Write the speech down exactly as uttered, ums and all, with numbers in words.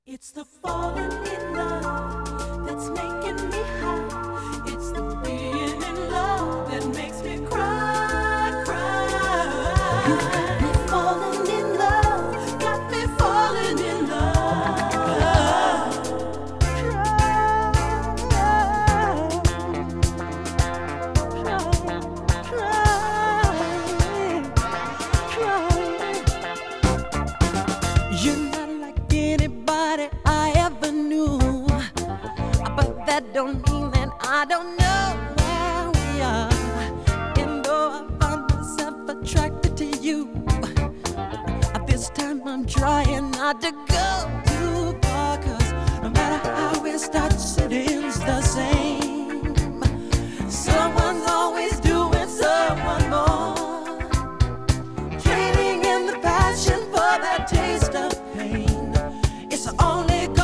It's the falling in love that's making me high. It's the being in love that makes me cry, cry. You got me falling in love, got me falling in love. Try, try, try, try. You're not like anybody I ever knew, but that don't mean that I don't know where we are. And though I find myself attracted to you, this time I'm trying not to go too far, 'cause no matter how it starts, it ends the same. Someone's always doing someone more, trading in the passion for that taste of pain. It's only